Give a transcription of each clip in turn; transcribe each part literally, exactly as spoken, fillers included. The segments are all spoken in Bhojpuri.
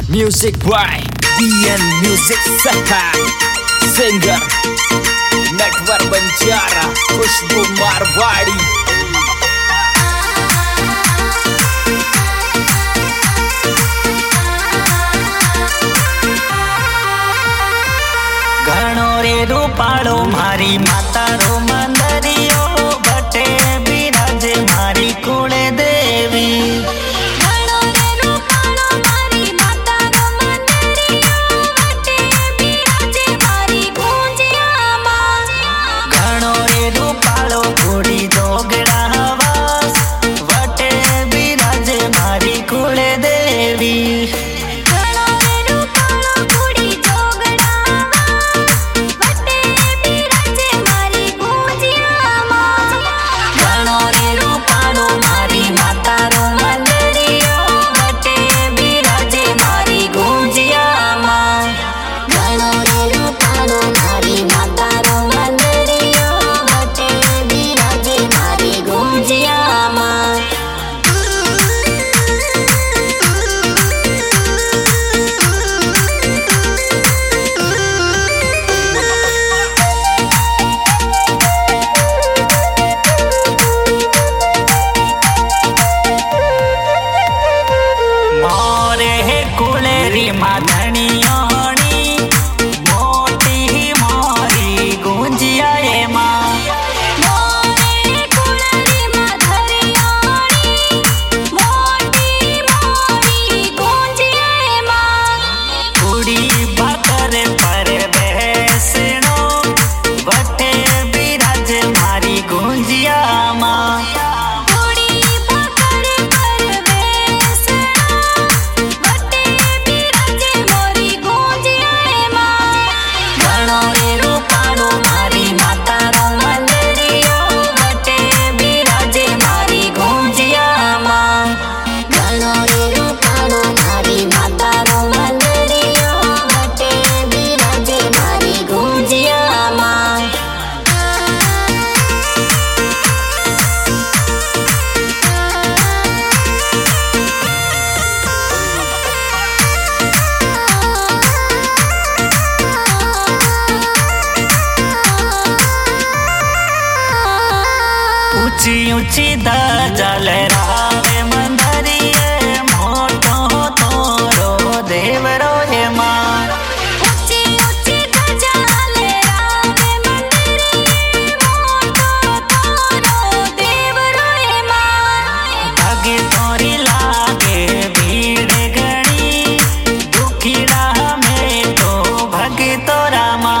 Music by D N Music Saka, Singer Network Banjara, Khushbu Marwadi. घणो रे रूपाळो मारी माता रो मंदरियो बटे बिराजे मारी कुळे देवी। घणो रे रूपाळो मारी माता रो मंदरियो बटे बिराजे मारी गुंजिया मां। घणो रे रूपाळो कुड़ी जोगड़ा हवास बटे बिराजे मारी कुळे देवी। ऊंची ऊंची दजल रावे मंदरिये मोटो तोरो देवरो हे मां। ऊंची ऊंची दजल रावे मंदरिये मोटो तोरो देवरो हे मां। भगे तोरी लागे भीड़ घणी दुखीड़ा में तो भगे तोरा मां।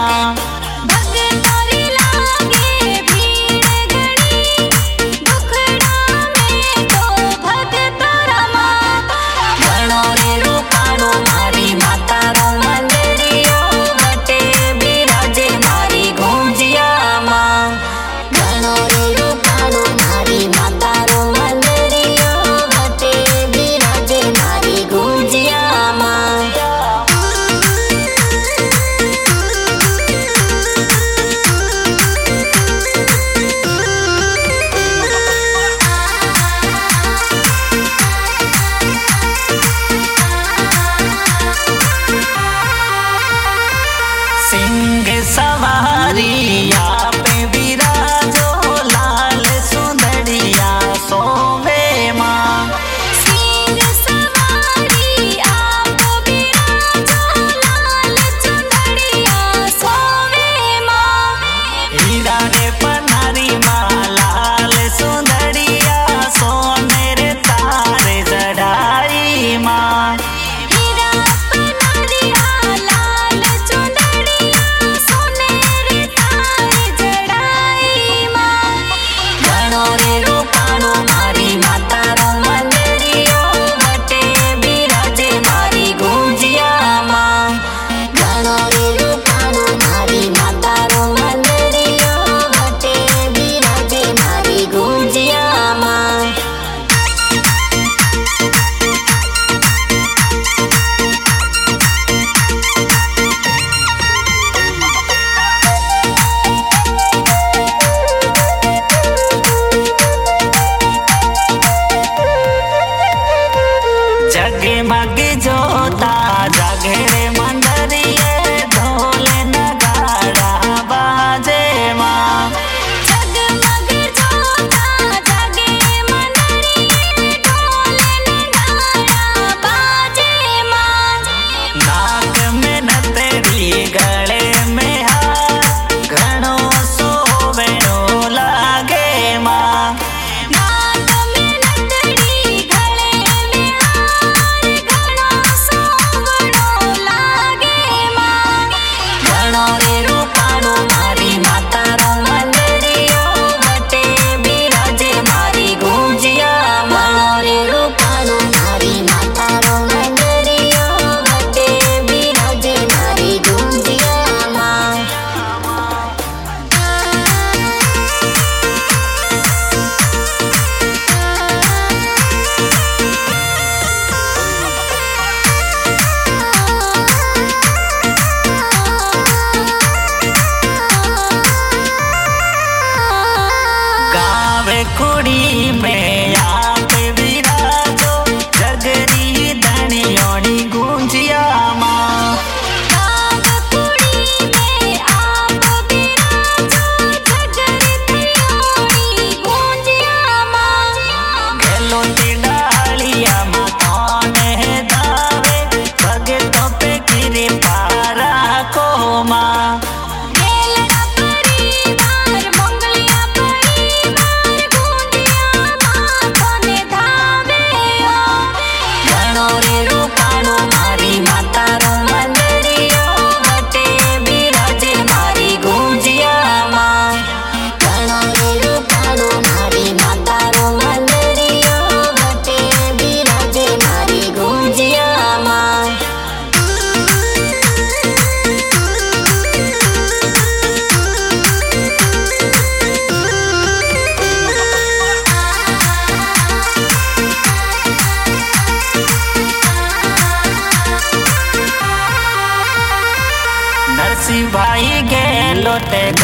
सिंह सवारिया पे विराजो लाल सुंदरिया सोवे मां। सिंह सवारिया पे विराजो लाल सुंदरिया सोवे मां। हीरा रे पन्नारी मां लाल सुंदरिया सोने रे तारे जड़ाई मां। जगमग जोता घाटे